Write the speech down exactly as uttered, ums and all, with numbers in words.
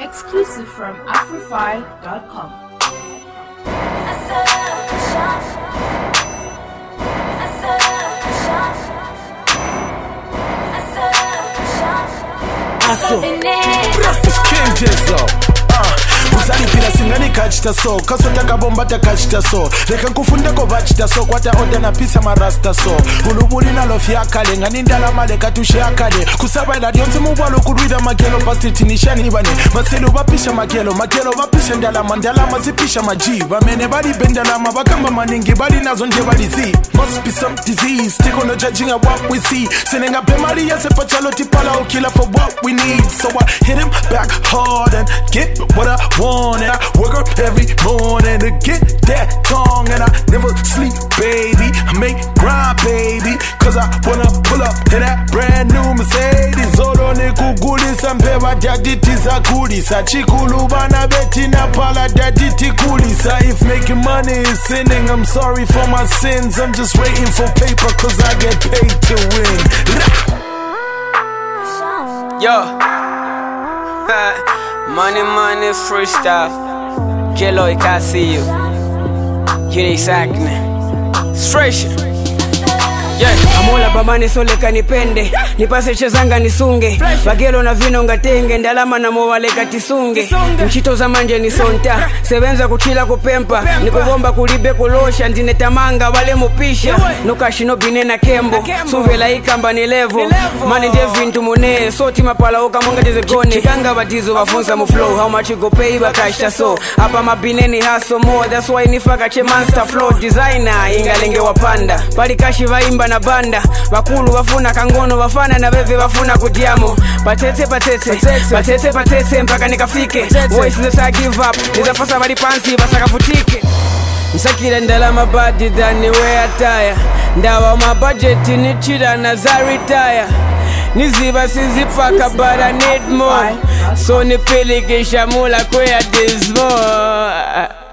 Exclusive from Afrify dot com. Aso, it's King Jizzo. Uzalipira singani kachita so kaso takabomba takachita so leka kufunda ko bachita so kwata order na pisa marasta so ulubuli na lofi akale ngani ndala maleka tushe akale kusaba ila dionse mubalo kuruida magelo pasti tinishani bane maselo bapisha magelo magelo bapisha ndala mandala mazipisha majiba mene bali bendala mabakamba maningi bali nazo nje bali zi must be some disease tiko no judging at what we see senenga pemali yase pachalo tipala o killer for what we need so I hit him back hard and get what I want and I work up every morning to get that tongue and I never sleep, baby. I make grind, baby, cause I wanna pull up in that brand new Mercedes. Olo ne kugulisa mpewa daditi za kulisa chikulu bana beti na pala daditi kulisa. If making money is sinning, I'm sorry for my sins. I'm just waiting for paper cause I get paid to win. Yo, money, money, freestyle. Jello, I see you. Unique acne. Fresh. Yeah. Amola bamani sole kanipende nipase chezanga nisunge bagelo na vino ngatenge ndalama na mwale katisunge mchito za manje ni sonta sebenza kuchila kupempa nikubomba kulibe kulosha ndine tamanga wale mupisha nukashino binena kembo suvela ikamba ni level mani nde vintu mune soti mapala oka monga dizegone chikanga batizo bafunza mu flow how much you go pay bakashta so hapa mabineni haso more that's why nifaka che monster flow designer ingalenge wapanda pali kashi vaimba na banda bakulu bafuna kangono bafana na bebe bafuna kudiamo patete patete patete patete mpaka nikafike voice ndio I give up nizafasa bali pansi basakavutike nsakira ndala mabadi than we attire ndawa ma budget ni chira na za retire niziba sizifaka but I need more so nipelekesha mula kwa this more